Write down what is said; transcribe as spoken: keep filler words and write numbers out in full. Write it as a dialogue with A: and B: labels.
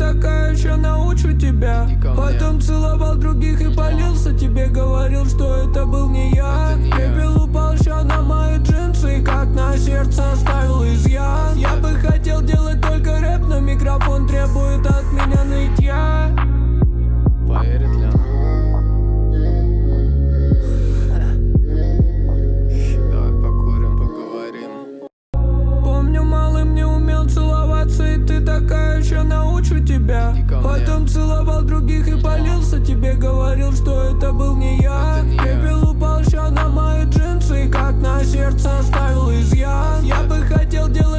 A: такая, еще научу тебя. Потом целовал других и полился. Тебе говорил, что это был не я. Пепел упал еще на мои джинсы, и как на сердце оставил изъян. Я бы хотел делать только рэп, но микрофон требует от меня нытья.
B: Поверит ли она? Давай покурим, поговорим.
A: Помню, малым не умел целоваться, и ты такая, еще научу тебя. Потом целовал других и полился. Тебе говорил, что это был не я. Пепел упал еще на мои джинсы, и как на сердце оставил изъян. Я бы хотел делать